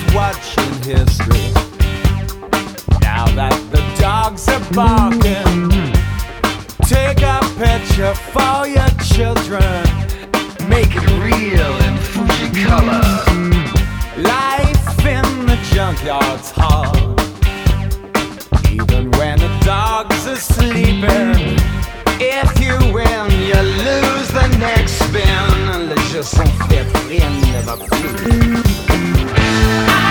watching history. Now that the dogs are barking, take a picture for your children. Make it real in Fuji color. Life in the junkyard's hard, even when the dogs are sleeping. If you win, you lose the next spin. Les jeux sont faits, rien ne va plus.